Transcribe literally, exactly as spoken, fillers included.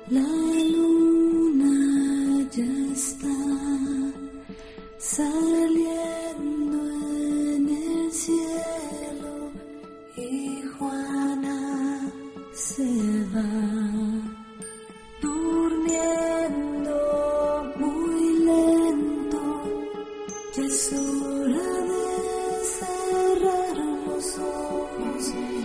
La luna ya está saliendo en el cielo y Juana se va durmiendo muy lento. Ya es hora de cerrar los ojos